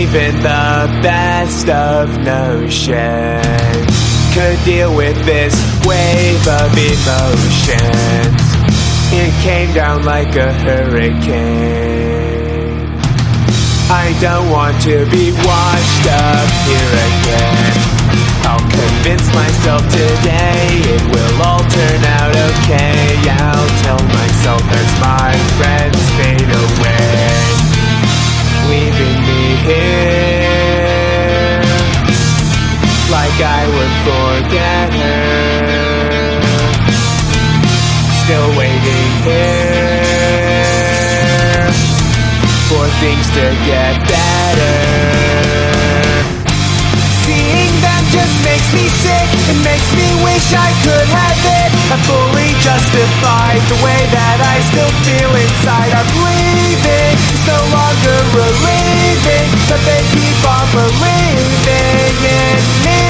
even the best of notions could deal with this wave of emotions. It came down like a hurricane. I don't want to be washed up here again. I'll convince myself today it will all turn out okay. I'll tell myself as my friends fade away, leaving me here like I would forget her. Still waiting here for things to get better. Seeing them just makes me sick. It makes me wish I could have it. I fully justified the way that I still feel inside. I'm leaving, it's no longer relieving, but they keep on believing in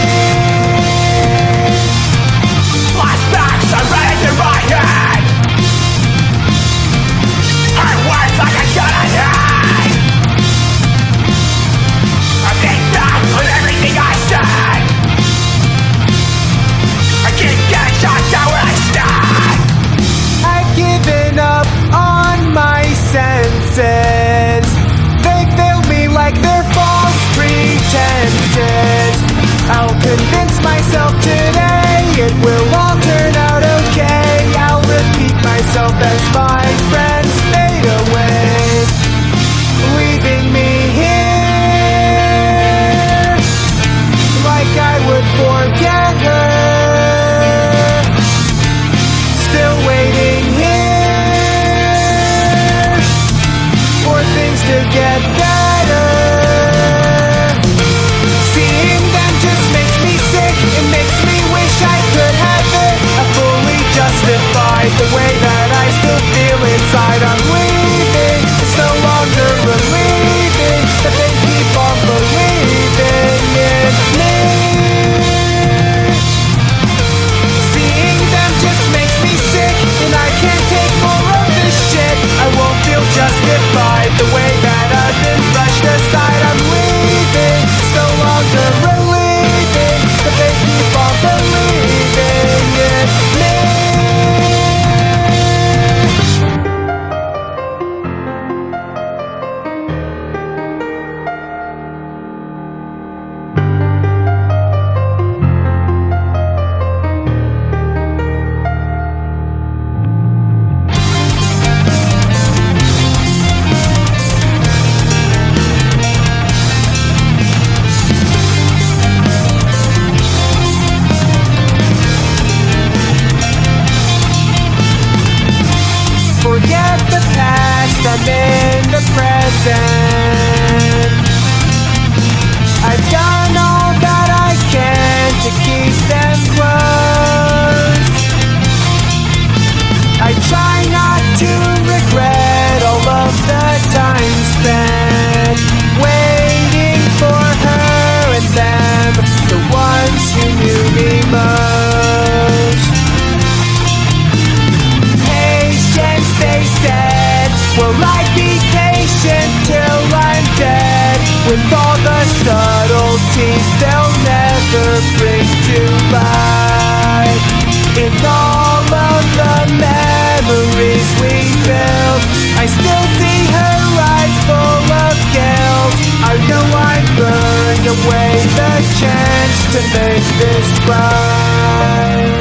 me. Flashbacks are running through my head. Heard words like I shouldn't have. I think back on everything I said. I keep getting shot down where I stand. I've given up on my senses. They failed me like they're false pretenses. I'll convince myself today it will all turn out okay. I'll repeat myself as my friends fade away, leaving me here like I would forget her. Still waiting here for things to get better. Seeing them just makes me sick. It makes me wish I could have it. I fully justified the way that I still feel inside. I'm leaving, it's no longer relieving that they keep on believing in me. Seeing them just makes me sick, and I can't take more of this shit. I won't feel justified the way that I've been brushed aside. I'm leaving, it's no longer relieving that they keep on believing in me. Forget the past, I'm in the present. I've done all that I can to keep them close. I try not to regret all of the time spent waiting for her and them, the ones who knew me most. They said, will I be patient till I'm dead? With all the subtleties they'll never bring to life. In all of the memories we built, I still see her eyes full of guilt. I know I burned away the chance to make this right.